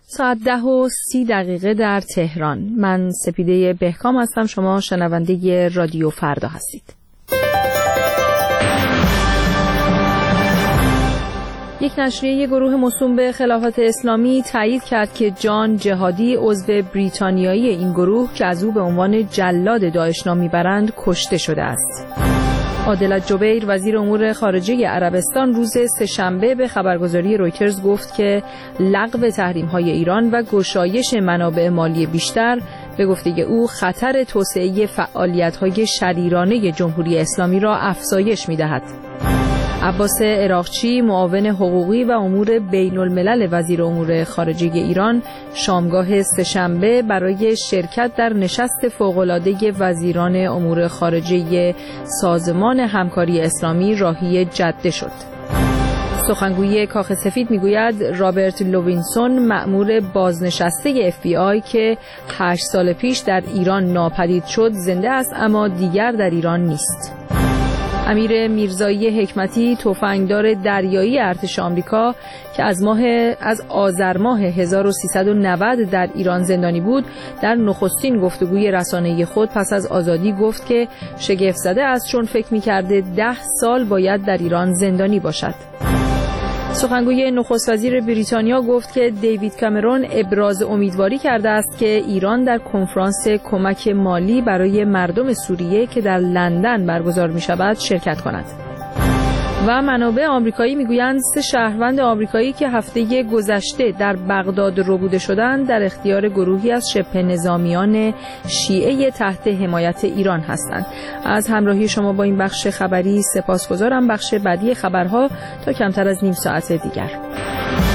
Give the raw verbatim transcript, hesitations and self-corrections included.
ساعت ده و سی دقیقه در تهران. من سپیده بهکام هستم. شما شنونده رادیو فردا هستید. یک نشریه گروه موسوم به خلافت اسلامی تایید کرد که جان جهادی، عضو بریتانیایی این گروه که از او به عنوان جلاد داعش نام میبرند، کشته شده است. عادل جبیر وزیر امور خارجه عربستان روز سه‌شنبه به خبرگزاری رویترز گفت که لغو تحریم‌های ایران و گشایش منابع مالی بیشتر به گفته او خطر توسعه فعالیت‌های شریرانه جمهوری اسلامی را افزایش می‌دهد. عباس عراقچی معاون حقوقی و امور بین الملل وزیر امور خارجه ایران شامگاه سه‌شنبه برای شرکت در نشست فوق‌العاده وزیران امور خارجه سازمان همکاری اسلامی راهی جده شد. سخنگوی کاخ سفید میگوید رابرت لوینسون مأمور بازنشسته اف بی آی که هشت سال پیش در ایران ناپدید شد زنده است، اما دیگر در ایران نیست. امیر میرزایی حکمتی تفنگدار دریایی ارتش آمریکا که از ماه از آذر ماه هزار و سیصد و نود در ایران زندانی بود، در نخستین گفتگوی رسانه‌ای خود پس از آزادی گفت که شگفت زده است چون فکر می‌کرده ده سال باید در ایران زندانی باشد. سخنگوی نخست وزیر بریتانیا گفت که دیوید کامرون ابراز امیدواری کرده است که ایران در کنفرانس کمک مالی برای مردم سوریه که در لندن برگزار می شود شرکت کند. و منابع آمریکایی میگویند سه شهروند آمریکایی که هفته گذشته در بغداد ربوده شدند در اختیار گروهی از شبه نظامیان شیعه تحت حمایت ایران هستند. از همراهی شما با این بخش خبری سپاسگزارم. بخش بعدی خبرها تا کمتر از نیم ساعت دیگر.